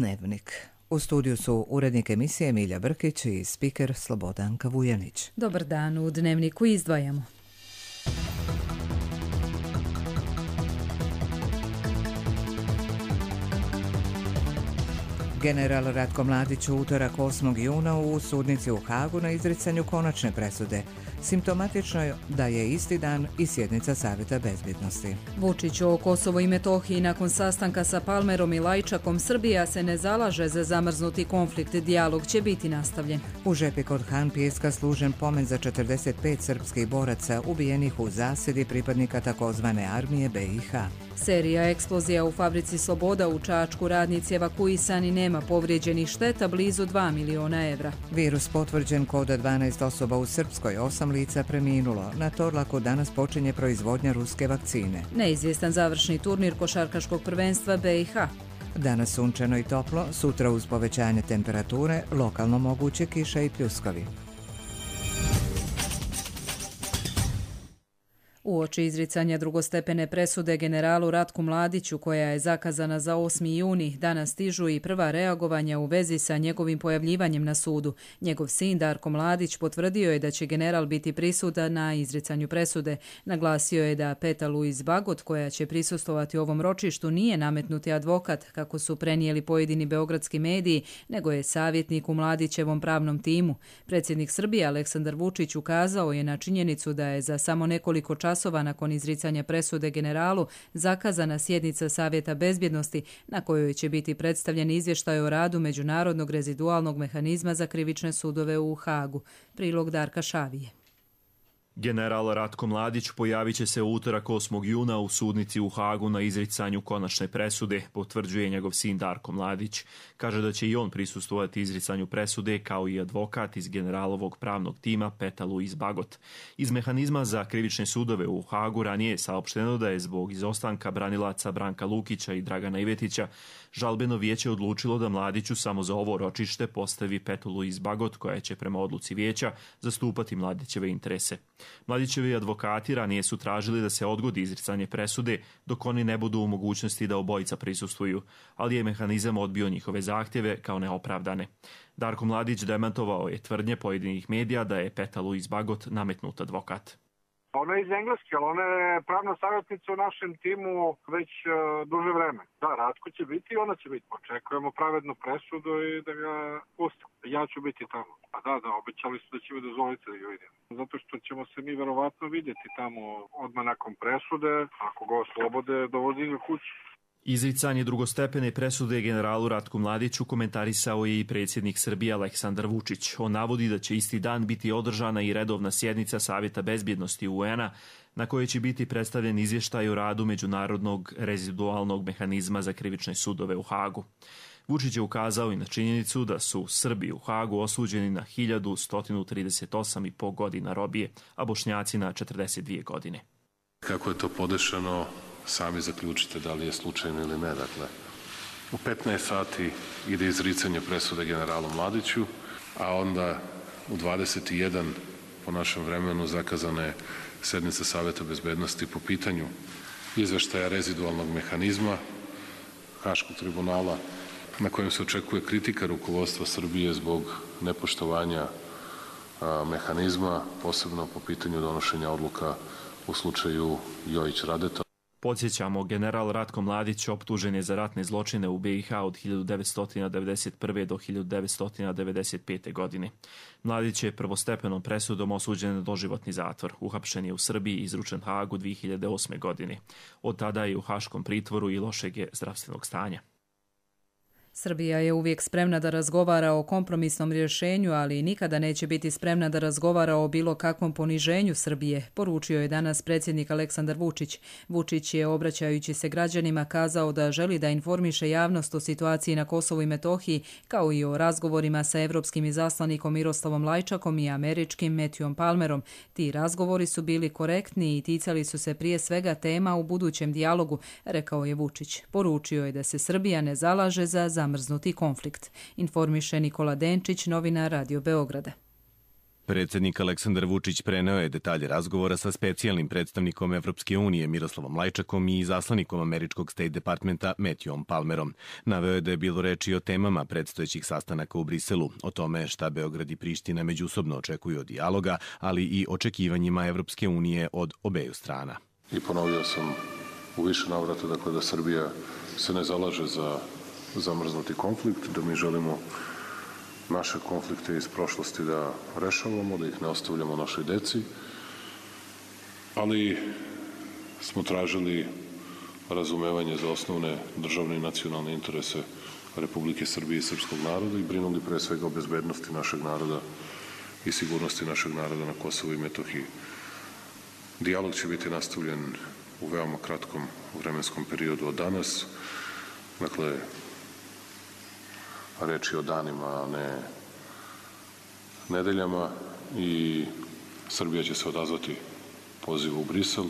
Dnevnik. U studiju su urednik emisije Milja Brkić i spiker Slobodanka Vujanić. Dobar dan, u Dnevniku izdvajamo. General Ratko Mladić u utorak 8. juna u sudnici u Hagu na izricanju konačne presude. Simptomatično je da je isti dan i sjednica Savjeta bezbjednosti. Vučić o Kosovo i Metohiji nakon sastanka sa Palmerom i Lajčakom. Srbija se ne zalaže za zamrznuti konflikt, dijalog će biti nastavljen. U Žepi kod Han Pijeska služen pomen za 45 srpskih boraca ubijenih u zasjedi pripadnika takozvane armije BiH. Serija eksplozija u fabrici Sloboda u Čačku, radnici evakuisani, nema povrijeđenih, šteta blizu 2 miliona evra. Virus potvrđen kod 12 osoba u Srpskoj, 8 lica preminulo. Na Torlaku danas počinje proizvodnja ruske vakcine. Neizvjestan završni turnir košarkaškog prvenstva BiH. Danas sunčano i toplo, sutra uz povećanje temperature, lokalno moguće kiša i pljuskovi. Uoči izricanja drugostepene presude generalu Ratku Mladiću, koja je zakazana za 8. juni, danas stižu i prva reagovanja u vezi sa njegovim pojavljivanjem na sudu. Njegov sin Darko Mladić potvrdio je da će general biti prisutan na izricanju presude. Naglasio je da Peta Luiz Bagot, koja će prisustvovati ovom ročištu, nije nametnuti advokat, kako su prenijeli pojedini beogradski mediji, nego je savjetnik u Mladićevom pravnom timu. Predsjednik Srbije Aleksandar Vučić ukazao je na činjenicu da je za samo nekoliko časova nakon izricanja presude generalu zakazana sjednica Savjeta bezbjednosti na kojoj će biti predstavljen izvještaj o radu Međunarodnog rezidualnog mehanizma za krivične sudove u Hagu. Prilog Darka Šavije. General Ratko Mladić pojavit će se u utorak 8. juna u sudnici u Hagu na izricanju konačne presude, potvrđuje njegov sin Darko Mladić. Kaže da će i on prisustvovati izricanju presude kao i advokat iz generalovog pravnog tima Peta Luiz Bagot. Iz mehanizma za krivične sudove u Hagu ranije je saopšteno da je zbog izostanka branilaca Branka Lukića i Dragana Ivetića žalbeno vijeće odlučilo da Mladiću samo za ovo ročište postavi Petu Luiz Bagot, koja će prema odluci vijeća zastupati Mladićeve interese. Mladićevi advokati ranije su tražili da se odgodi izricanje presude dok oni ne budu u mogućnosti da obojica prisustvuju, ali je mehanizam odbio njihove zahtjeve kao neopravdane. Darko Mladić demantovao je tvrdnje pojedinih medija da je Peta Luiz Bagot nametnut advokat. Ona je iz Engleske, ali ona je pravna savjetnica u našem timu već duže vreme. Da, Ratko će biti i ona će biti. Očekujemo pravednu presudu i da ga pustimo. Ja ću biti tamo. A da, obećali su da će mi dozvoliti da ga vidim. Zato što ćemo se mi verovatno vidjeti tamo odmah nakon presude. Ako ga oslobode, dovodi ga kući. Izricanje drugostepene presude generalu Ratku Mladiću komentarisao je i predsjednik Srbije Aleksandar Vučić. On navodi da će isti dan biti održana i redovna sjednica Savjeta bezbjednosti UN-a na kojoj će biti predstavljen izvještaj o radu Međunarodnog rezidualnog mehanizma za krivične sudove u Hagu. Vučić je ukazao i na činjenicu da su Srbi u Hagu osuđeni na 1138,5 godina robije, a Bošnjaci na 42 godine. Kako je to podešeno, sami zaključite da li je slučajno ili ne. Dakle, u 15 sati ide izricanje presude generalu Mladiću, a onda u 21 po našem vremenu zakazana je sednica Savjeta bezbednosti po pitanju izveštaja rezidualnog mehanizma Haškog tribunala, na kojem se očekuje kritika rukovodstva Srbije zbog nepoštovanja mehanizma, posebno po pitanju donošenja odluka u slučaju Jojić-Radeta. Podsjećamo, general Ratko Mladić optužen je za ratne zločine u BiH od 1991. do 1995. godine. Mladić je prvostepenom presudom osuđen na doživotni zatvor. Uhapšen je u Srbiji i izručen Hagu 2008. godine. Od tada je u haškom pritvoru i lošeg je zdravstvenog stanja. Srbija je uvijek spremna da razgovara o kompromisnom rješenju, ali nikada neće biti spremna da razgovara o bilo kakvom poniženju Srbije, poručio je danas predsjednik Aleksandar Vučić. Vučić je, obraćajući se građanima, kazao da želi da informiše javnost o situaciji na Kosovu i Metohiji, kao i o razgovorima sa evropskim izaslanikom Miroslavom Lajčakom i američkim Matthewom Palmerom. Ti razgovori su bili korektni i ticali su se prije svega tema u budućem dijalogu, rekao je Vučić. Poručio je da se Srbija ne zalaže za zamrznuti konflikt. Informiše Nikola Denčić, novinar Radio Beograda. Predsjednik Aleksandar Vučić preneo je detalje razgovora sa specijalnim predstavnikom Evropske unije Miroslavom Lajčakom i izaslanikom američkog State Departmenta Matthewom Palmerom. Naveo je da je bilo reči o temama predstojećih sastanaka u Briselu, o tome šta Beograd i Priština međusobno očekuju od dijaloga, ali i očekivanjima Evropske unije od obeju strana. I ponovio sam u više navrata da Srbija se ne zalaže za zamrznuti konflikt, da mi želimo naše konflikte iz prošlosti da rešavamo, da ih ne ostavljamo našoj deci, ali smo tražili razumevanje za osnovne državne i nacionalne interese Republike Srbije i srpskog naroda i brinuli pre svega o bezbednosti našeg naroda i sigurnosti našeg naroda na Kosovu i Metohiji. Dijalog će biti nastavljen u veoma kratkom vremenskom periodu od danas. Dakle, reč je o danima, a ne nedeljama i Srbija će se odazvati pozivu u Brisel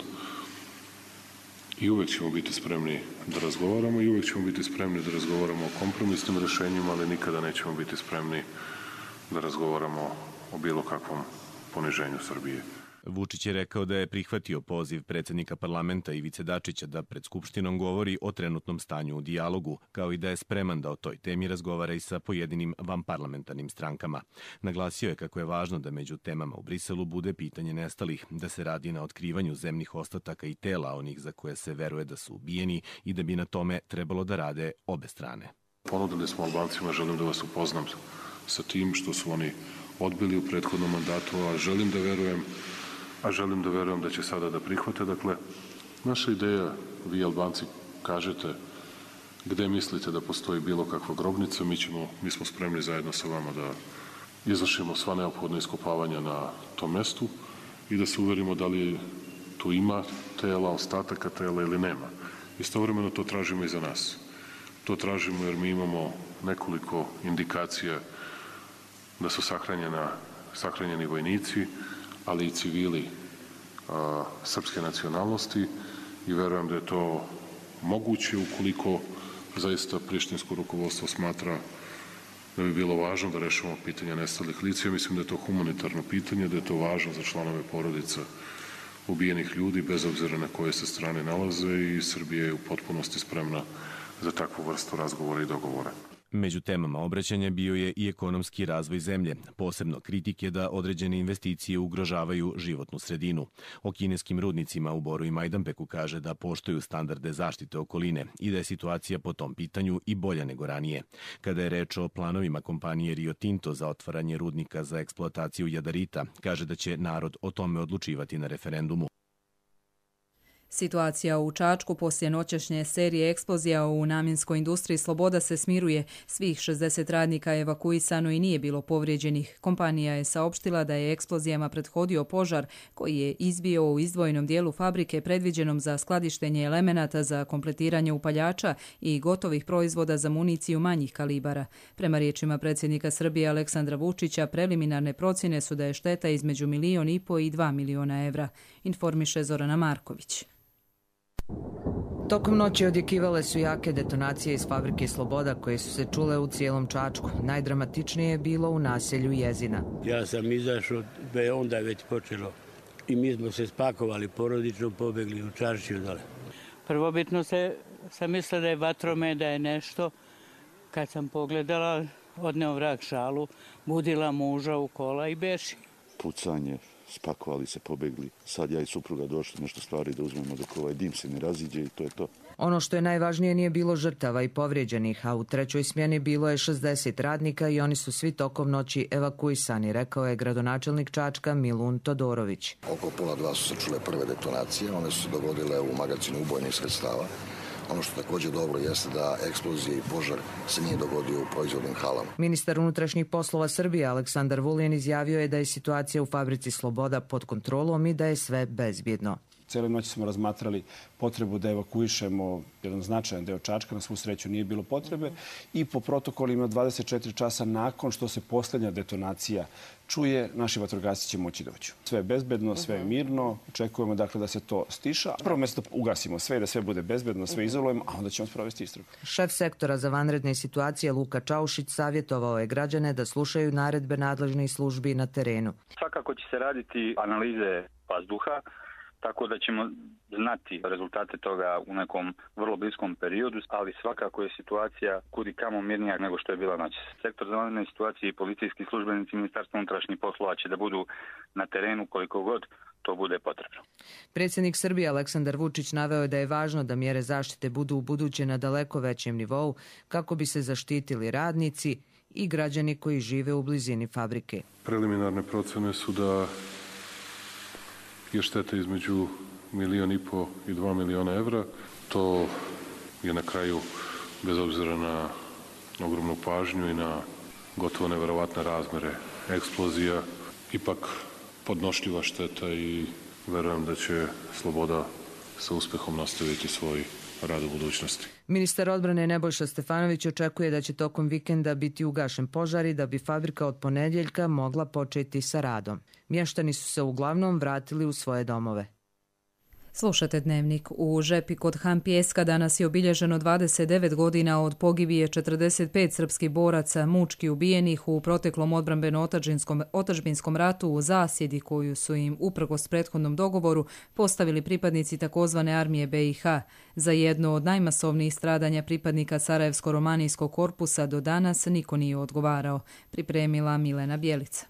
i uvek ćemo biti spremni da razgovaramo i uvek ćemo biti spremni da razgovaramo o kompromisnim rešenjima, ali nikada nećemo biti spremni da razgovaramo o bilo kakvom poniženju Srbije. Vučić je rekao da je prihvatio poziv predsjednika parlamenta Ivice Dačića da pred Skupštinom govori o trenutnom stanju u dijalogu, kao i da je spreman da o toj temi razgovara i sa pojedinim vanparlamentarnim strankama. Naglasio je kako je važno da među temama u Briselu bude pitanje nestalih, da se radi na otkrivanju zemnih ostataka i tela onih za koje se veruje da su ubijeni i da bi na tome trebalo da rade obe strane. Ponudili smo Albancima, želim da vas upoznam sa tim što su oni odbili u prethodnom mandatu, a želim da verujem da će sada da prihvate. Dakle, naša ideja, vi Albanci kažete gde mislite da postoji bilo kakva grobnica, mi smo spremni zajedno sa vama da izvršimo sva neophodna iskopavanja na tom mestu i da se uverimo da li tu ima tela, ostataka tela ili nema. Istovremeno to tražimo i za nas. To tražimo jer mi imamo nekoliko indikacija da su sahranjeni vojnici, ali i civili srpske nacionalnosti i verujem da je to moguće ukoliko zaista prištinsko rukovodstvo smatra da bi bilo važno da rešimo pitanja nestalih lica. Ja mislim da je to humanitarno pitanje, da je to važno za članove porodica ubijenih ljudi, bez obzira na koje se strane nalaze i Srbija je u potpunosti spremna za takvu vrstu razgovora i dogovora. Među temama obraćanja bio je i ekonomski razvoj zemlje, posebno kritike da određene investicije ugrožavaju životnu sredinu. O kineskim rudnicima u Boru i Majdanpeku kaže da poštuju standarde zaštite okoline i da je situacija po tom pitanju i bolja nego ranije. Kada je reč o planovima kompanije Rio Tinto za otvaranje rudnika za eksploataciju jadarita, kaže da će narod o tome odlučivati na referendumu. Situacija u Čačku poslije noćašnje serije eksplozija u namjenskoj industriji Sloboda se smiruje. Svih 60 radnika je evakuisano i nije bilo povrijeđenih. Kompanija je saopštila da je eksplozijama prethodio požar koji je izbio u izdvojenom dijelu fabrike predviđenom za skladištenje elemenata za kompletiranje upaljača i gotovih proizvoda za municiju manjih kalibara. Prema riječima predsjednika Srbije Aleksandra Vučića, preliminarne procjene su da je šteta između 1,5 miliona i 2 miliona evra, informiše Zorana Marković. Tokom noći odjekivale su jake detonacije iz fabrike Sloboda koje su se čule u cijelom Čačku. Najdramatičnije je bilo u naselju Jezina. Ja sam izašao, onda je već počelo i mi smo se spakovali porodično, pobegli u Čaršiju dole. Prvobitno sam mislila da je vatromet, da je nešto. Kad sam pogledala, odneo vrag šalu, budila muža u kola i beši. Pucanje, spakovali se, pobegli. Sad ja i supruga došli nešto stvari da uzmemo dok ovaj dim se ne raziđe i to je to. Ono što je najvažnije, nije bilo žrtava i povrijeđenih, a u trećoj smjeni bilo je 60 radnika i oni su svi tokom noći evakuisani, rekao je gradonačelnik Čačka Milun Todorović. Oko 1:30 su se čule prve detonacije, one su se dogodile u magazinu ubojnih sredstava. Ono što također dobro jeste da eksplozija i požar se nije dogodio u proizvodnim halama. Ministar unutrašnjih poslova Srbije Aleksandar Vulin izjavio je da je situacija u fabrici Sloboda pod kontrolom i da je sve bezbjedno. Cele noći smo razmatrali potrebu da evakuišemo jedan značajan deo Čačka, na svu sreću nije bilo potrebe i po protokolima 24 časa nakon što se posljednja detonacija čuje, naši vatrogasci će moći doći. Sve je bezbedno, sve je mirno, očekujemo dakle da se to stiša. Prvo mjesto ugasimo sve i da sve bude bezbedno, sve izolujemo, a onda ćemo sprovesti istragu. Šef sektora za vanredne situacije Luka Čaušić savjetovao je građane da slušaju naredbe nadležnih službi na terenu. Svakako će se raditi analize vazduha, tako da ćemo znati rezultate toga u nekom vrlo bliskom periodu, ali svakako je situacija kudikamo mirnija nego što je bila noćas. Sektor za vanredne situacije i policijski službenici Ministarstva unutrašnjih poslova će da budu na terenu koliko god to bude potrebno. Predsjednik Srbije Aleksandar Vučić naveo je da je važno da mjere zaštite budu u buduće na daleko većem nivou kako bi se zaštitili radnici i građani koji žive u blizini fabrike. Preliminarne procene su da je šteta između 1,5 miliona i 2 miliona evra. To je na kraju, bez obzira na ogromnu pažnju i na gotovo neverovatne razmere eksplozija, ipak podnošljiva šteta i verujem da će Sloboda sa uspehom nastaviti svoj rad u budućnosti. Ministar odbrane Nebojša Stefanović očekuje da će tokom vikenda biti ugašen požar i da bi fabrika od ponedjeljka mogla početi sa radom. Mještani su se uglavnom vratili u svoje domove. Slušate Dnevnik. U Žepi kod Han Pijeska danas je obilježeno 29 godina od pogibije 45 srpskih boraca mučki ubijenih u proteklom odbrambeno-otadžbinskom ratu u zasjedi koju su im uprkos prethodnom dogovoru postavili pripadnici takozvane armije BiH. Za jedno od najmasovnijih stradanja pripadnika Sarajevsko-romanijskog korpusa do danas niko nije odgovarao, pripremila Milena Bjelica.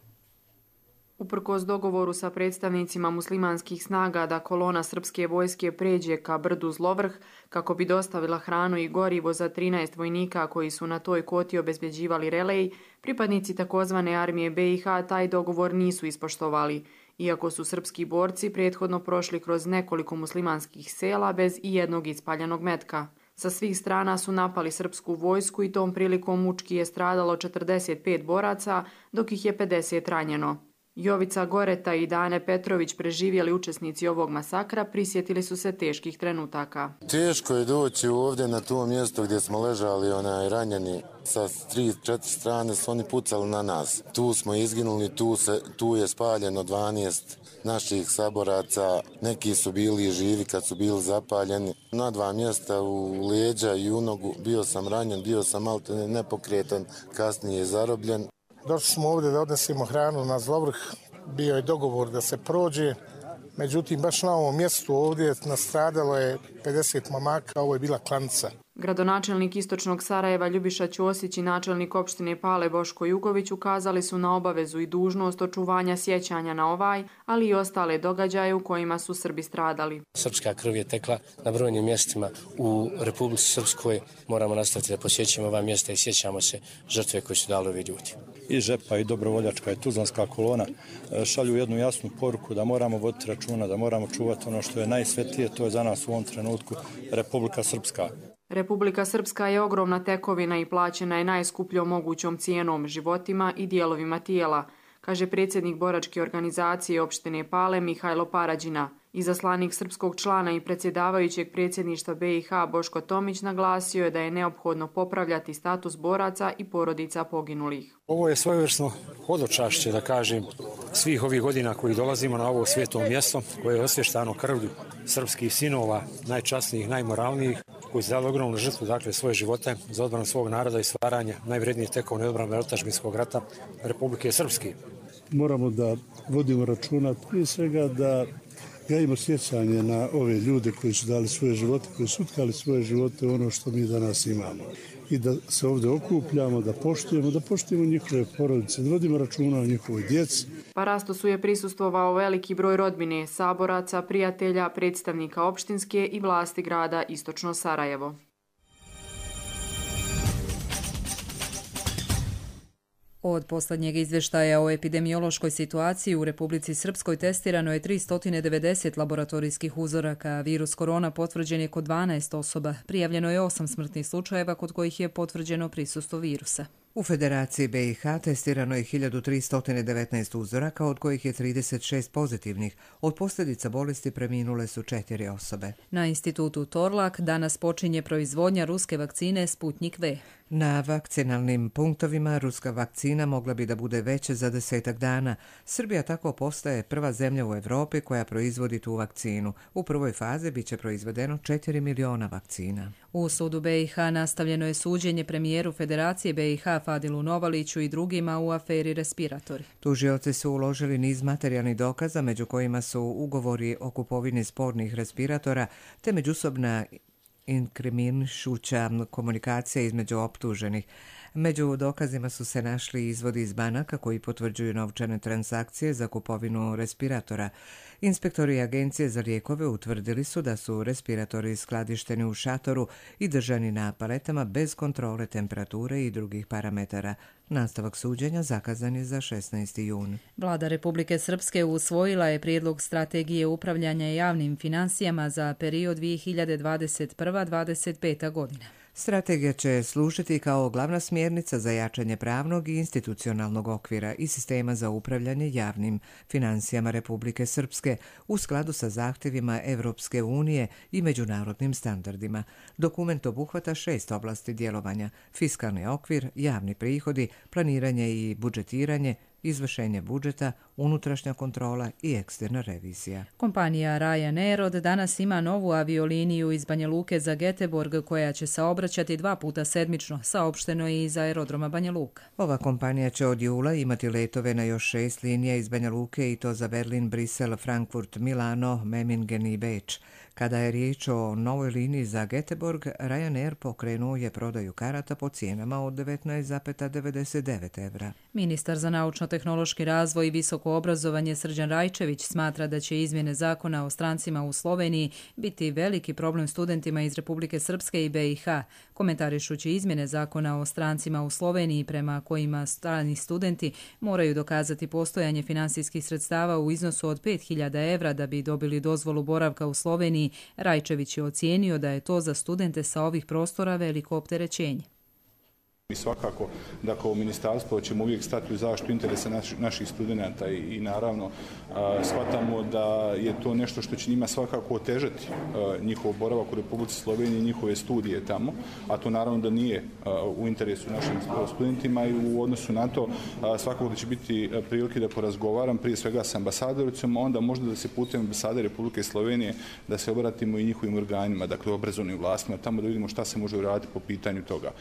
Uprkos dogovoru sa predstavnicima muslimanskih snaga da kolona srpske vojske pređe ka brdu Zlovrh kako bi dostavila hranu i gorivo za 13 vojnika koji su na toj koti obezbeđivali relej, pripadnici takozvane armije BiH taj dogovor nisu ispoštovali, iako su srpski borci prethodno prošli kroz nekoliko muslimanskih sela bez ijednog ispaljenog metka. Sa svih strana su napali srpsku vojsku i tom prilikom mučki je stradalo 45 boraca, dok ih je 50 ranjeno. Jovica Goreta i Dane Petrović, preživjeli učesnici ovog masakra, prisjetili su se teških trenutaka. Teško je doći ovdje na to mjesto gdje smo ležali ranjeni. Sa 3-4 strane su oni pucali na nas. Tu smo izginuli, tu je spaljeno 12 naših saboraca. Neki su bili živi kad su bili zapaljeni. Na 2 mjesta u leđa i u nogu bio sam ranjen, bio sam maltene nepokretan, kasnije zarobljen. Došli smo ovdje da odnesemo hranu na Zlovrh, bio je dogovor da se prođe, međutim baš na ovom mjestu ovdje nastradalo je 50 mamaka, ovo je bila klanica. Gradonačelnik istočnog Sarajeva Ljubiša Ćosić i načelnik opštine Pale Boško Jugović ukazali su na obavezu i dužnost očuvanja sjećanja na ovaj, ali i ostale događaje u kojima su Srbi stradali. Srpska krv je tekla na brojnim mjestima u Republici Srpskoj. Moramo nastaviti da posjećamo ova mjesta i sjećamo se žrtve koje su dali ovi ljudi. I Žepa i Dobrovoljačka i Tuzlanska kolona šalju jednu jasnu poruku da moramo voditi računa, da moramo čuvati ono što je najsvetije, to je za nas u ovom trenutku Republika Srpska. Republika Srpska je ogromna tekovina i plaćena je najskupljom mogućom cijenom, životima i dijelovima tijela, kaže predsjednik boračke organizacije opštine Pale Mihajlo Parađina. Izaslanik srpskog člana i predsjedavajućeg predsjedništva BiH Boško Tomić naglasio je da je neophodno popravljati status boraca i porodica poginulih. Ovo je svojevrsno hodočašće, da kažem, svih ovih godina koji dolazimo na ovo svijeto mjesto koje je osvještano krvlju srpskih sinova, najčasnijih, najmoralnijih, koji su dali ogromnu žrtvu, dakle, svoje živote za odbranu svog naroda i stvaranje najvrednije tekovine odbrane otadžbinskog rata Republike Srpske. Moramo da vodimo računa prije svega da gajimo sjećanje na ove ljude koji su dali svoje živote, koji su utkali svoje živote u ono što mi danas imamo. I da se ovdje okupljamo, da poštujemo njihove porodice, da vodimo računa o njihovoj djeci. Parastosu je prisustvovao veliki broj rodbine, saboraca, prijatelja, predstavnika opštinske i vlasti grada Istočno Sarajevo. Od posljednjeg izvještaja o epidemiološkoj situaciji u Republici Srpskoj testirano je 390 laboratorijskih uzoraka. Virus korona potvrđen je kod 12 osoba. Prijavljeno je 8 smrtnih slučajeva kod kojih je potvrđeno prisustvo virusa. U Federaciji BiH testirano je 1319 uzoraka, od kojih je 36 pozitivnih. Od posljedica bolesti preminule su 4 osobe. Na institutu Torlak danas počinje proizvodnja ruske vakcine Sputnik V. Na vakcinalnim punktovima ruska vakcina mogla bi da bude veća za 10 dana. Srbija tako postaje prva zemlja u Evropi koja proizvodi tu vakcinu. U prvoj fazi biće proizvedeno 4 miliona vakcina. U sudu BiH nastavljeno je suđenje premijeru Federacije BiH Fadilu Novaliću i drugima u aferi respiratori. Tužioci su uložili niz materijalnih dokaza, među kojima su ugovori o kupovini spornih respiratora te međusobna inkriminišuća komunikacija između optuženih. Među dokazima su se našli izvodi iz banaka koji potvrđuju novčane transakcije za kupovinu respiratora. Inspektori Agencije za lijekove utvrdili su da su respiratori skladišteni u šatoru i držani na paletama bez kontrole temperature i drugih parametara. Nastavak suđenja zakazan je za 16. jun. Vlada Republike Srpske usvojila je prijedlog strategije upravljanja javnim financijama za period 2021-2025. godina. Strategija će služiti kao glavna smjernica za jačanje pravnog i institucionalnog okvira i sistema za upravljanje javnim financijama Republike Srpske u skladu sa zahtjevima Evropske unije i međunarodnim standardima. Dokument obuhvata 6 oblasti djelovanja: fiskalni okvir, javni prihodi, planiranje i budžetiranje, izvršenje budžeta, unutrašnja kontrola i eksterna revizija. Kompanija Ryanair od danas ima novu avioliniju iz Banja Luke za Göteborg koja će saobraćati 2 puta sedmično, saopšteno je iz aerodroma Banja Luka. Ova kompanija će od jula imati letove na još 6 linija iz Banja Luke i to za Berlin, Brisel, Frankfurt, Milano, Memmingen i Beč. Kada je riječ o novoj liniji za Göteborg, Ryanair pokrenuo je prodaju karata po cijenama od 19,99 evra. Ministar za naučno-tehnološki razvoj i visoko obrazovanje Srđan Rajčević smatra da će izmjene zakona o strancima u Sloveniji biti veliki problem studentima iz Republike Srpske i BiH. Komentarišući izmjene zakona o strancima u Sloveniji prema kojima strani studenti moraju dokazati postojanje finansijskih sredstava u iznosu od 5.000 evra da bi dobili dozvolu boravka u Sloveniji, Rajčević je ocijenio da je to za studente sa ovih prostora veliko opterećenje. Mi svakako da kao ministarstvo ćemo uvijek stati u zaštitu interesa naših studenata i naravno shvatamo da je to nešto što će njima svakako otežati njihov boravak u Republici Sloveniji i njihove studije tamo, a to naravno da nije u interesu našim studentima i u odnosu na to svakako da će biti prilike da porazgovaram prije svega sa ambasadoricom, a onda možda da se putem ambasade Republike Slovenije da se obratimo i njihovim organima, dakle obrazovnim vlastima, tamo da vidimo šta se može uraditi po pitanju toga.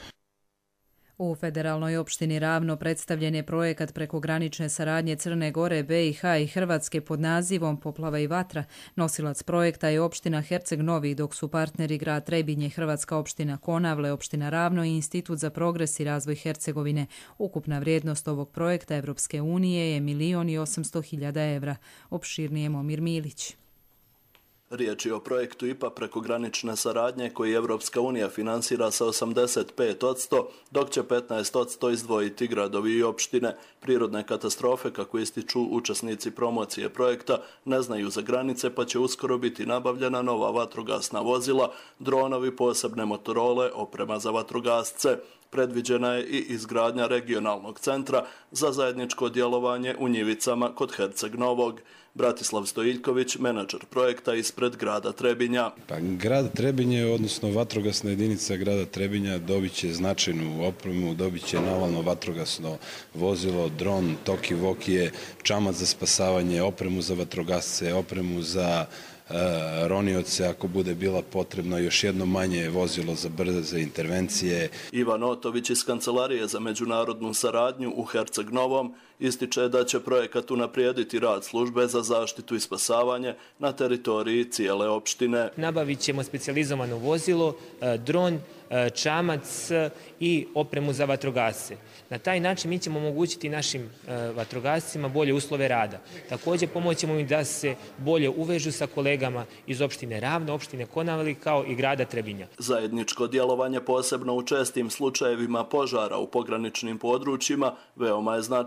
U federalnoj opštini Ravno predstavljen je projekat prekogranične saradnje Crne Gore, BiH i Hrvatske pod nazivom Poplava i vatra. Nosilac projekta je opština Herceg Novi, dok su partneri grad Trebinje, Hrvatska opština Konavle, opština Ravno i Institut za progres i razvoj Hercegovine. Ukupna vrijednost ovog projekta Evropske unije je 1.800.000 evra. Opširnije Momir Milić. Riječ je o projektu IPA prekogranične saradnje koji Evropska unija finansira sa 85%, dok će 15% izdvojiti gradovi i opštine. Prirodne katastrofe, kako ističu učesnici promocije projekta, ne znaju za granice, pa će uskoro biti nabavljena nova vatrogasna vozila, dronovi, posebne motorole, oprema za vatrogasce. Predviđena je i izgradnja regionalnog centra za zajedničko djelovanje u Njivicama kod Herceg Novog. Bratislav Stojiljković, menadžer projekta ispred grada Trebinja. Grad Trebinje, odnosno vatrogasna jedinica grada Trebinja, dobit će značajnu opremu, dobit će navalno vatrogasno vozilo, dron, toki-vokije, čamac za spasavanje, opremu za vatrogasce, opremu za ronioce, ako bude bila potrebno, još jedno manje vozilo za brze intervencije. Ivan Otović iz Kancelarije za međunarodnu saradnju u Herceg Novom ističe da će projekat unaprijediti rad službe za zaštitu i spasavanje na teritoriji cijele opštine. Nabavit ćemo specijalizovano vozilo, dron, čamac i opremu za vatrogasce. Na taj način mi ćemo omogućiti našim vatrogascima bolje uslove rada. Također pomoćemo im da se bolje uvežu sa kolegama iz opštine Ravno, opštine Konavle kao i grada Trebinja. Zajedničko djelovanje, posebno u čestim slučajevima požara u pograničnim područjima, veoma je značajno.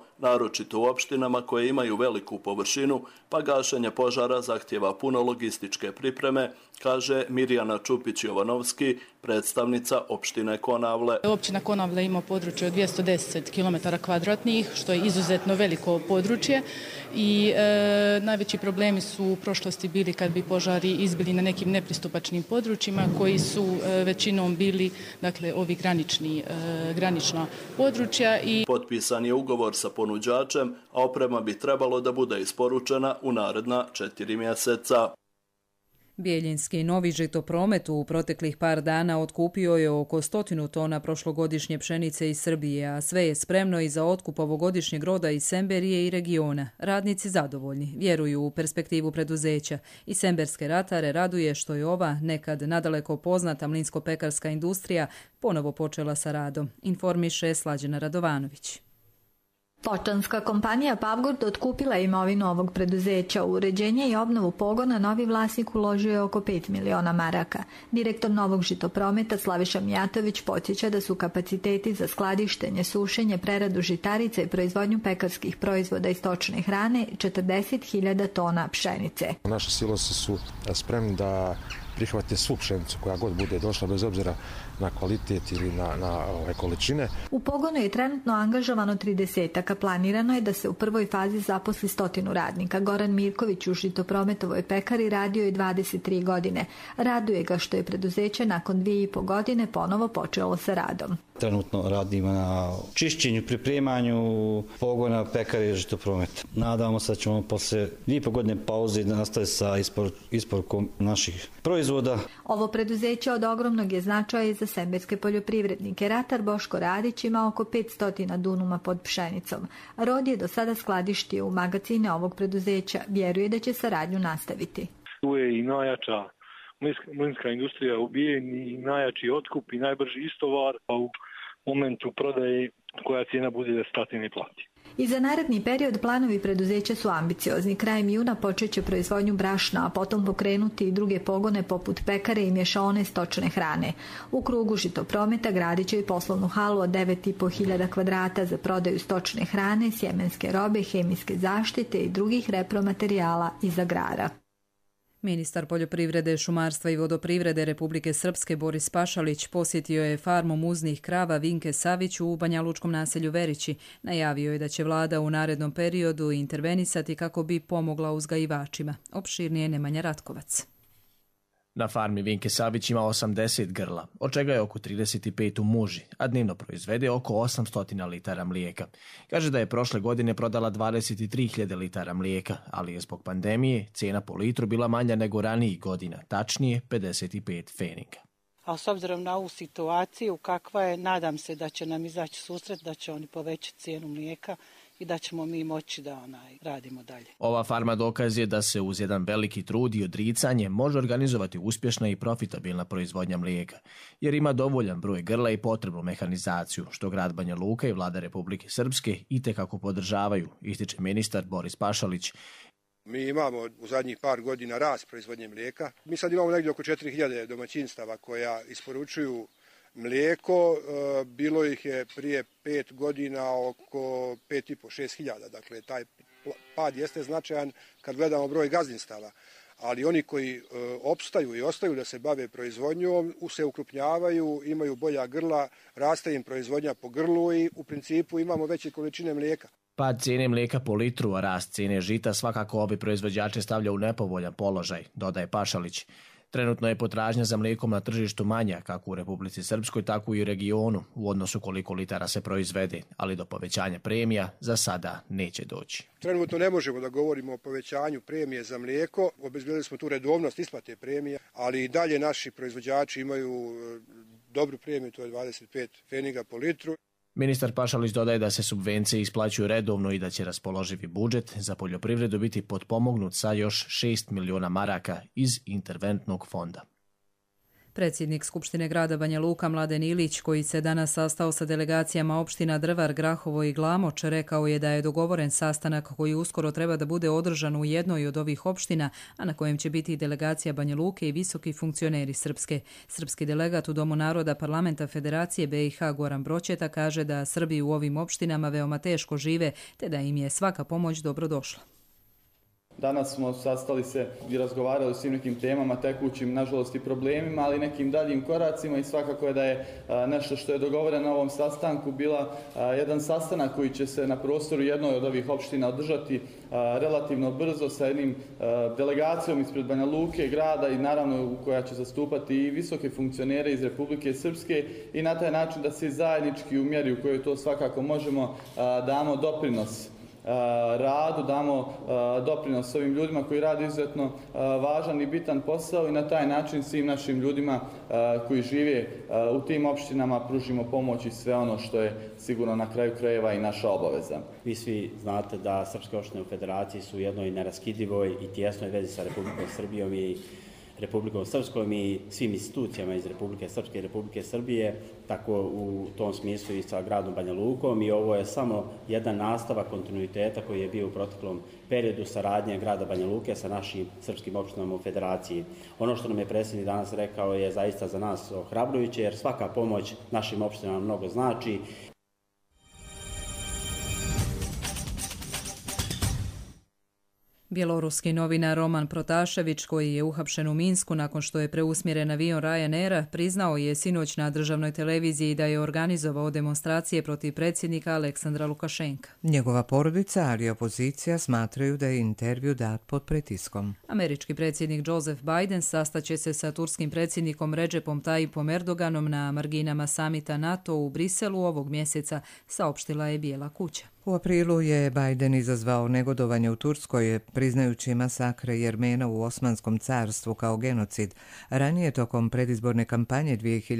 naročito u opštinama koje imaju veliku površinu, pa gašenje požara zahtjeva puno logističke pripreme, kaže Mirjana Čupić-Jovanovski, predstavnica opštine Konavle. Općina Konavle ima područje od 210 km2, što je izuzetno veliko područje i najveći problemi su u prošlosti bili kad bi požari izbili na nekim nepristupačnim područjima koji su većinom bili, dakle, ovi granična područja. Potpisan je ugovor sa ponuđačem, a oprema bi trebalo da bude isporučena u naredna 4 mjeseca. Bijeljinski novi žitopromet u proteklih par dana otkupio je oko 100 tona prošlogodišnje pšenice iz Srbije, a sve je spremno i za otkup ovogodišnjeg roda iz Semberije i regiona. Radnici zadovoljni, vjeruju u perspektivu preduzeća. I semberske ratare raduje što je ova nekad nadaleko poznata mlinsko-pekarska industrija ponovo počela sa radom, informiše Slađana Radovanović. Poštanska kompanija Pavgord otkupila imovinu ovog preduzeća. U uređenje i obnovu pogona novi vlasnik uložio je oko 5 miliona maraka. Direktor novog žitoprometa Slaviša Mijatović podsjeća da su kapaciteti za skladištenje, sušenje, preradu žitarica i proizvodnju pekarskih proizvoda i stočne hrane 40.000 tona pšenice. Naši silosi su spremni da prihvate svu pšenicu koja god bude došla, bez obzira na kvalitet ili na količine. U pogonu je trenutno angažovano 30-aka. Planirano je da se u prvoj fazi zaposli 100 radnika. Goran Mirković u žitoprometovoj pekari radio je 23 godine. Raduje ga što je preduzeće nakon 2,5 godine ponovo počelo sa radom. Trenutno radimo na čišćenju, pripremanju pogona pekari i žitoprometa. Nadamo se da ćemo posle 2,5 godine pauze nastaviti sa isporukom naših proizvoda. Ovo preduzeće od ogromnog je značaja i za semberske poljoprivrednike. Ratar Boško Radić ima oko 500 dunuma pod pšenicom. Rod je do sada skladištio u magacine ovog preduzeća. Vjeruje da će saradnju nastaviti. Tu je i najjača mlinska industrija u Bijeljini, i najjači otkup i najbrži istovar, a u momentu prodaje koja cijena bude da se ne plati. I za naredni period planovi preduzeća su ambiciozni. Krajem juna počet će proizvodnju brašna, a potom pokrenuti i druge pogone poput pekare i mješaone stočne hrane. U krugu žitoprometa gradit će i poslovnu halu od 9.500 kvadrata za prodaju stočne hrane, sjemenske robe, hemijske zaštite i drugih repromaterijala iz agrara. Ministar poljoprivrede, šumarstva i vodoprivrede Republike Srpske Boris Pašalić posjetio je farmu muznih krava Vinke Savić u banjalučkom naselju Verići. Najavio je da će vlada u narednom periodu intervenisati kako bi pomogla uzgajivačima. Opširnije Nemanja Ratkovac. Na farmi Vinke Savić ima 80 grla, od čega je oko 35 u muži, a dnevno proizvede oko 800 litara mlijeka. Kaže da je prošle godine prodala 23.000 litara mlijeka, ali je zbog pandemije cijena po litru bila manja nego ranijih godina, tačnije 55 feninga. A s obzirom na ovu situaciju kakva je, nadam se da će nam izaći susret, da će oni povećati cijenu mlijeka i da ćemo mi moći da radimo dalje. Ova farma dokaz je da se uz jedan veliki trud i odricanje može organizovati uspješna i profitabilna proizvodnja mlijeka, jer ima dovoljan broj grla i potrebnu mehanizaciju, što grad Banja Luka i vlada Republike Srpske itekako podržavaju, ističe ministar Boris Pašalić. Mi imamo u zadnjih par godina rast proizvodnje mlijeka. Mi sad imamo negdje oko 4.000 domaćinstava koja isporučuju mlijeko. Bilo ih je prije 5 godina oko 5.500–6.000. Dakle, taj pad jeste značajan kad gledamo broj gazdinstava. Ali oni koji opstaju i ostaju da se bave proizvodnjom se ukrupnjavaju, imaju bolja grla, raste im proizvodnja po grlu i u principu imamo veće količine mlijeka. Pad cijene mlijeka po litru, a rast cijene žita svakako obi proizvođače stavlja u nepovoljan položaj, dodaje Pašalić. Trenutno je potražnja za mlijekom na tržištu manja, kako u Republici Srpskoj, tako i u regionu, u odnosu koliko litara se proizvede, ali do povećanja premija za sada neće doći. Trenutno ne možemo da govorimo o povećanju premije za mlijeko, obezbijedili smo tu redovnost isplate premije, ali i dalje naši proizvođači imaju dobru premiju, to je 25 feninga po litru. Ministar Pašalić dodaje da se subvencije isplaćuju redovno i da će raspoloživi budžet za poljoprivredu biti potpomognut sa još 6 miliona maraka iz interventnog fonda. Predsjednik Skupštine grada Banja Luka Mladen Ilić, koji se danas sastao sa delegacijama opština Drvar, Grahovo i Glamoč, rekao je da je dogovoren sastanak koji uskoro treba da bude održan u jednoj od ovih opština, a na kojem će biti delegacija Banja Luke i visoki funkcioneri Srpske. Srpski delegat u Domu naroda Parlamenta Federacije BiH Goran Broćeta kaže da Srbi u ovim opštinama veoma teško žive, te da im je svaka pomoć dobrodošla. Danas smo sastali se i razgovarali o svim nekim temama, tekućim, nažalost, i problemima, ali nekim daljim koracima i svakako je da je nešto što je dogovoreno na ovom sastanku bila jedan sastanak koji će se na prostoru jednoj od ovih opština održati relativno brzo sa jednim delegacijom ispred Banja Luke, grada i naravno koja će zastupati i visoke funkcionere iz Republike Srpske i na taj način da se zajednički u mjeri u kojoj to svakako možemo damo doprinos radu, damo doprinos ovim ljudima koji rade izuzetno važan i bitan posao i na taj način svim našim ljudima koji žive u tim opštinama pružimo pomoć i sve ono što je sigurno na kraju krajeva i naša obaveza. Vi svi znate da srpske opštine u Federaciji su u jednoj neraskidivoj i tjesnoj vezi sa Republikom Srbijom i Republikom Srpskom i svim institucijama iz Republike Srpske i Republike Srbije, tako u tom smislu i sa gradom Banja Lukom i ovo je samo jedan nastavak kontinuiteta koji je bio u proteklom periodu saradnje grada Banja Luke sa našim srpskim opštinama u Federaciji. Ono što nam je predsjednik danas rekao je zaista za nas ohrabrujuće jer svaka pomoć našim opštinama mnogo znači. Bjeloruski novinar Roman Protašević, koji je uhapšen u Minsku nakon što je preusmjeren avion Ryanaira, priznao je sinoć na državnoj televiziji da je organizovao demonstracije protiv predsjednika Aleksandra Lukašenka. Njegova porodica, ali i opozicija smatraju da je intervju dat pod pritiskom. Američki predsjednik Joseph Biden sastaće se sa turskim predsjednikom Recepom Tayyipom Erdoganom na marginama samita NATO u Briselu ovog mjeseca, saopštila je Bijela kuća. U aprilu je Biden izazvao negodovanje u Turskoj, priznajući masakre Jermena u Osmanskom carstvu kao genocid. Ranije, tokom predizborne kampanje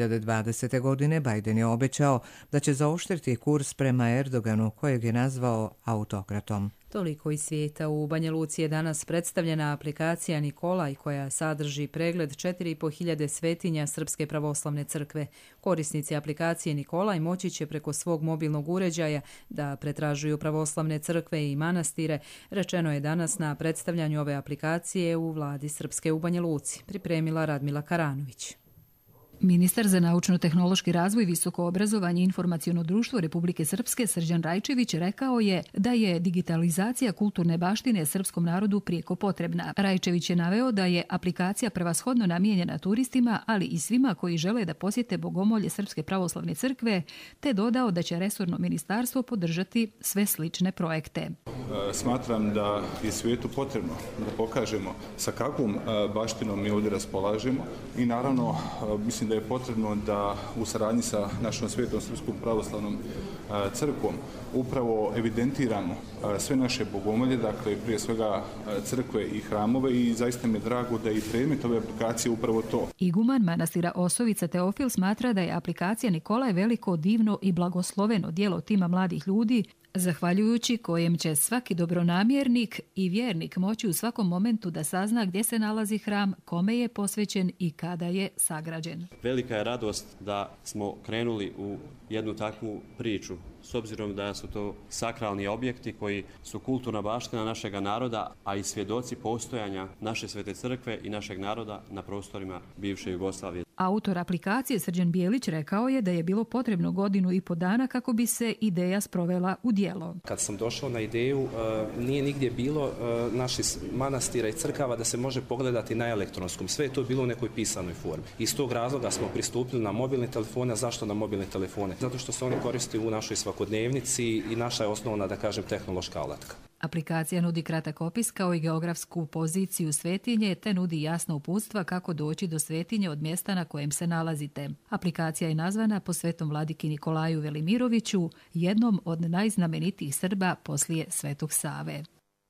2020. godine, Biden je obećao da će zaoštriti kurs prema Erdoganu, kojeg je nazvao autokratom. Toliko iz svijeta. U Banja Luci je danas predstavljena aplikacija Nikolaj koja sadrži pregled 4.500 svetinja Srpske pravoslavne crkve. Korisnici aplikacije Nikolaj moći će preko svog mobilnog uređaja da pretražuju pravoslavne crkve i manastire, rečeno je danas na predstavljanju ove aplikacije u vladi Srpske u Banja Luci, pripremila Radmila Karanović. Ministar za naučno-tehnološki razvoj, visoko obrazovanje i informaciono društvo Republike Srpske Srđan Rajčević rekao je da je digitalizacija kulturne baštine srpskom narodu prijeko potrebna. Rajčević je naveo da je aplikacija prevashodno namijenjena turistima, ali i svima koji žele da posjete bogomolje Srpske pravoslavne crkve, te dodao da će resorno ministarstvo podržati sve slične projekte. Smatram da je svijetu potrebno da pokažemo sa kakvom baštinom mi ovdje raspolažemo i naravno mislim da je potrebno da u saradnji sa našom Svetom Srpskom pravoslavnom crkvom upravo evidentiramo sve naše bogomolje, dakle prije svega crkve i hramove i zaista mi je drago da je i predmet ove aplikacije upravo to. Iguman manastira Osovica Teofil smatra da je aplikacija Nikolaj veliko, divno i blagosloveno djelo tima mladih ljudi, zahvaljujući kojem će svaki dobronamjernik i vjernik moći u svakom momentu da sazna gdje se nalazi hram, kome je posvećen i kada je sagrađen. Velika je radost da smo krenuli u jednu takvu priču, s obzirom da su to sakralni objekti koji su kulturna baština našega naroda, a i svjedoci postojanja naše Svete crkve i našeg naroda na prostorima bivše Jugoslavije. Autor aplikacije Srđan Bijelić rekao je da je bilo potrebno 1,5 godina kako bi se ideja sprovela u djelo. Kad sam došao na ideju, nije nigdje bilo naših manastira i crkava da se može pogledati na elektronskom. Sve je to bilo u nekoj pisanoj formi. Iz tog razloga smo pristupili na mobilne telefone. Zašto na mobilne telefone? Zato što se oni koriste u našoj svakodnevnici i naša je osnovna, da kažem, tehnološka alatka. Aplikacija nudi kratak opis kao i geografsku poziciju svetinje te nudi jasna uputstva kako doći do svetinje od mjesta na kojem se nalazite. Aplikacija je nazvana po svetom vladiki Nikolaju Velimiroviću, jednom od najznamenitijih Srba poslije Svetog Save.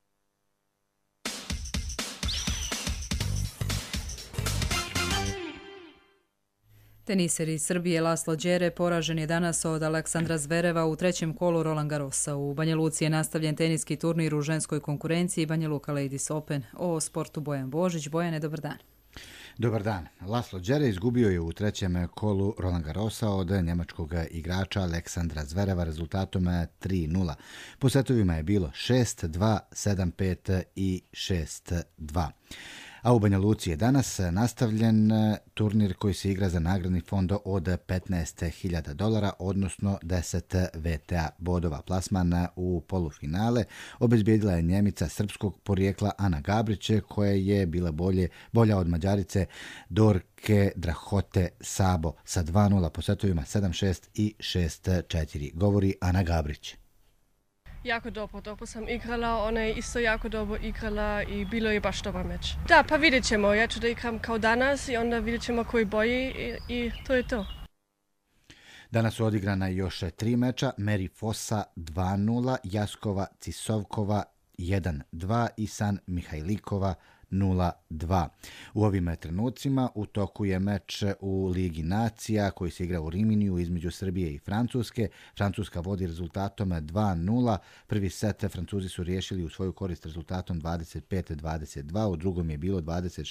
Teniser iz Srbije Laslo Đere poražen je danas od Aleksandra Zvereva u trećem kolu Roland Garrosa. U Banja Luci je nastavljen teniski turnir u ženskoj konkurenciji Banja Luka Ladies Open. O sportu Bojan Božić. Bojane, dobar dan. Dobar dan. Laslo Đere izgubio je u trećem kolu Roland Garrosa od njemačkog igrača Aleksandra Zvereva rezultatom 3:0. Po setovima je bilo 6:2, 7:5 i 6:2. A u Banja Luci je danas nastavljen turnir koji se igra za nagradni fond od $15.000, odnosno 10 VTA bodova. Plasman u polufinale obezbijedila je Njemica srpskog porijekla Ana Gabrić, koja je bila bolja od Mađarice Dorke Drahote Sabo sa 2:0 po setovima 7:6 i 6:4. Govori Ana Gabrić. Jako dobro sam igrala, ona je isto jako dobro igrala i bilo je baš dobar meč. Da, pa vidjet ćemo, ja ću da igram kao danas i onda vidjet ćemo koji boji i to je to. Danas su odigrana još 3 meča, Meri Fossa 2:0, Jaskova Cisovkova 1:2 i San Mihajlikova 0:2. U ovim trenucima u toku je meč u Ligi nacija koji se igra u Riminiju između Srbije i Francuske. Francuska vodi rezultatom 2:0. Prvi set Francuzi su riješili u svoju korist rezultatom 25-22, u drugom je bilo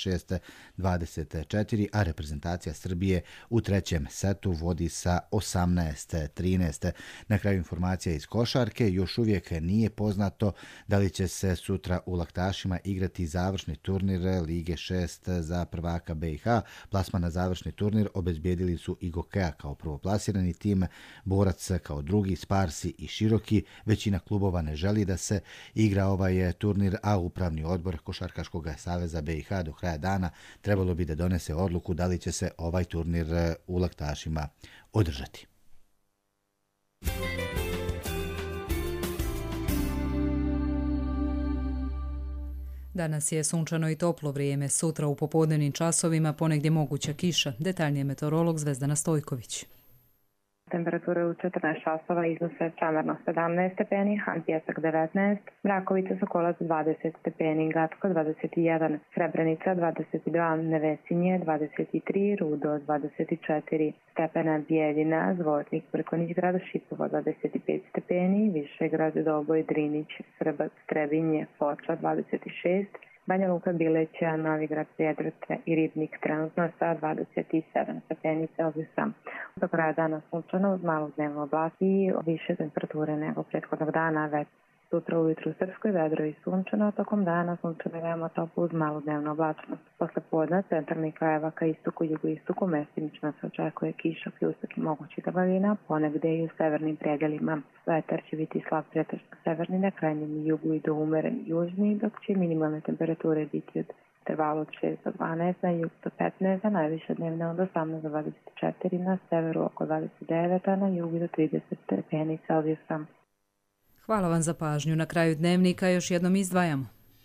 26-24, a reprezentacija Srbije u trećem setu vodi sa 18-13. Na kraju informacija iz košarke, još uvijek nije poznato da li će se sutra u Laktašima igrati završni turnir Lige 6 za prvaka BiH. Plasman na završni turnir obezbijedili su i Gokea kao prvoplasirani tim, Borac kao drugi, Sparsi i Široki. Većina klubova ne želi da se igra ovaj turnir, a upravni odbor Košarkaškog saveza BiH do kraja dana trebalo bi da donese odluku da li će se ovaj turnir u Laktašima održati. Danas je sunčano i toplo vrijeme, sutra u popodnevnim časovima ponegdje moguća kiša. Detaljnije meteorolog Zvezdana Stojković. Temperature u 14 časova iznose Čamarno 17 stepeni, Han Pjesak 19, Mrakovica Sokolac 20 stepeni, Gatko 21, Srebrenica 22, Nevesinje 23, Rudo 24 stepena, Bijeljina, Zvornik, Brkonić grada Šipovo 25 stepeni, Višegrad, Doboj, Drinić, Srbac, Trebinje, Foča 26, Banja Luka, Bileća, Novigrad, Prijedrce i Ribnik trenutno sa 27 stepeni Celzijusa. Do kraja dana sunčano uz malu dnevnu oblast i više temperature nego prethodnog dana, već sutra ujutru u Srpskoj vedro i sunčano, tokom dana sunčano je veoma toplo uz malu dnevnu oblačnost. Posle podne centralnih krajeva ka istoku, jugoistoku mestimično se očekuje kiša, pljusak i mogućih davina, ponegde i u severnim predelima. Vetar će biti slab pretežno severni, na krajnjem jugu i do umeren južni, dok će minimalne temperature biti od intervalu od 6 do 12, na jug do 15, a najviše dnevne od 18 do 24, na severu oko 29, a na jugu do 30 stepeni Celzijusa. Hvala vam za pažnju. Na kraju dnevnika još jednom izdvajamo.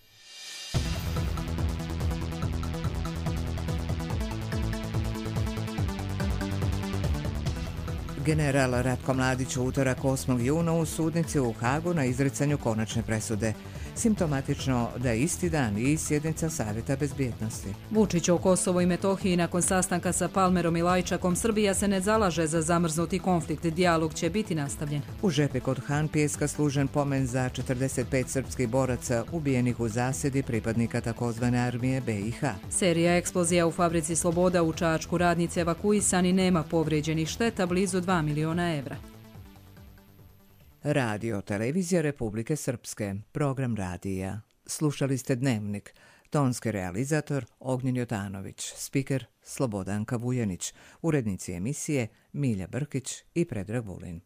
General Ratko Mladić u utorak 8. juna u sudnici u Hagu na izricanju konačne presude. Simptomatično da je isti dan i sjednica Savjeta bezbjednosti. Vučić o Kosovo i Metohiji nakon sastanka sa Palmerom i Lajčakom. Srbija se ne zalaže za zamrznuti konflikt. Dijalog će biti nastavljen. U Žepi kod Han Pijeska služen pomen za 45 srpskih boraca ubijenih u zasjedi pripadnika takozvane armije BiH. Serija eksplozija u fabrici Sloboda u Čačku. Radnici evakuisani, nema povrijeđenih, šteta blizu 2 miliona evra. Radio Televizija Republike Srpske, program radija. Slušali ste Dnevnik, tonski realizator Ognjen Jotanović, spiker Slobodanka Vujanić, urednici emisije Milja Brkić i Predrag Vulin.